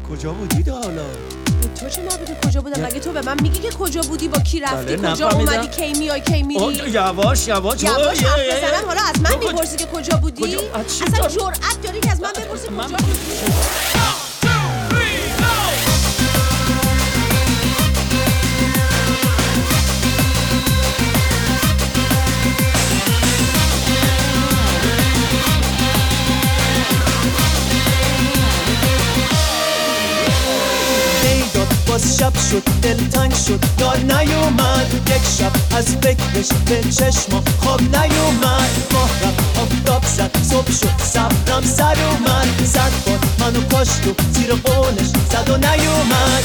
کجا بودید حالا؟ تو چه مربوطه کجا بودم؟ مگه تو به من میگی که کجا بودی، با کی رفتی، بله، کجا نفهمیدم. اومدی، کی میای کی میری؟ یواش یواش حرف بزنم. حالا از من میپرسی که کجا بودی؟ اصلا جرأت داری که از من بپرسی کجا بودی؟ باز شب شد دلتنگ شد یار نیومد، یک شب از فکرش به چشما خواب نیومد. ماه رفت آفتاب زد صبح شد صبرم سر اومد، 100 بار منو کاشت و زیر قولش زد و نیومد.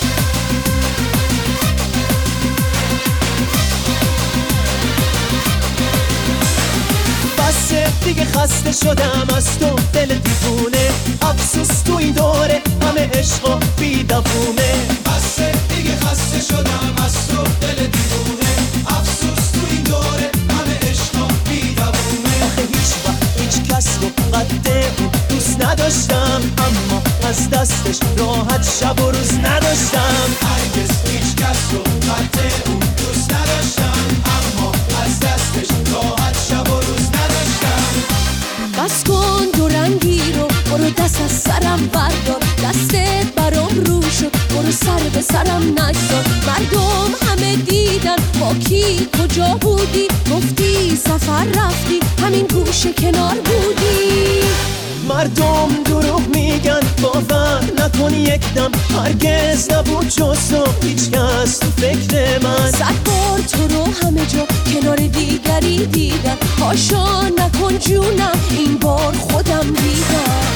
بسه دیگه خسته شدم از تو دل دیوونه، افسوس تو این دوره همه عشق و بی‌دوونه. بسه دیگه خسته شدم از تو دل دیوونه، افسوس تو این دوره همه عشق و بی‌دوونه. آخه هیچ وقت هیچ کس رو قد اون دوست نداشتم، اما از دستش راحت شب و روز نداشتم. هرگز هیچ کس رو قد اون دوست نداشتم، اما از دستش راحت شب و روز نداشتم. بس کن دو رنگی رو، برو دست از سرم بردار، دستت برام رو شد، برو سر به سرم نگذار. مردم همه دیدن با کی کجا بودی، گفتی سفر رفتی همین گوشه کنار بودی. مردم دروغ میگن باور نکن یک دم، هرگز نبود جز تو هیچ کس تو فکر من. 100 بار تو رو همه جا کنار دیگری دیدم، هاشا نکن جونم این بار خودم دیدم.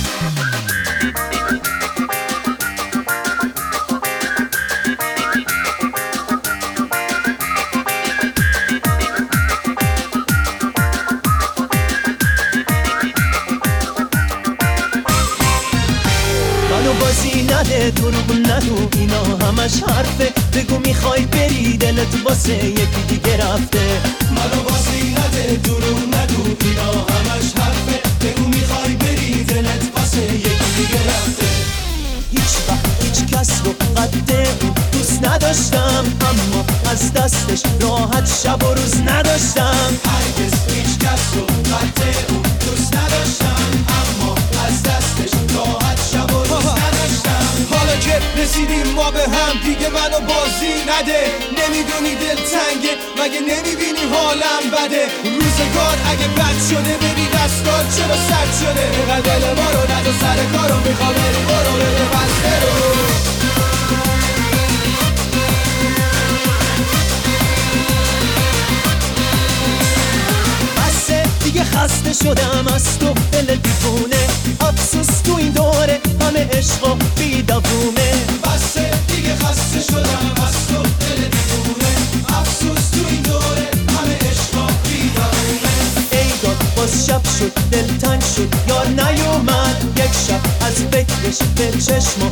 بازی نده دروغ نگو اینا همش حرفه، بگو میخوای بری دلت واسه یکی دیگه رفته. منو بازی نده دروغ نگو اینا همش حرفه، بگو میخوای بری دلت واسه یکی دیگه رفته. هیچ وقت هیچ کس رو قد اون دوست نداشتم، اما از دستش راحت شب و روز نداشتم. هرگز هیچ کس رو قد اون دوست نداشتم، اما از دستش راحت شب و روز نداشتم. حالا که رسیدیم ما به هم دیگه منو بازی نده، نمیدونی دل تنگه مگه نمیبینی حالم بده. روزگار اگه بد شده ببین دستات چرا سرد شده، اینقدر دل ما رو ندو سر کارو میخوام بری برو بده بسته رو. دیگه خسته شدم از تو دل دیوونه، افسوس تو این دوره همه عشق و بی‌دوونه. بسه دیگه خسته شدم از تو دل دیوونه، افسوس تو این دوره همه عشق و بی‌دوونه. ای داد باز شب شد دلتنگ شد یار نیومد، یک شب از فکرش به چشما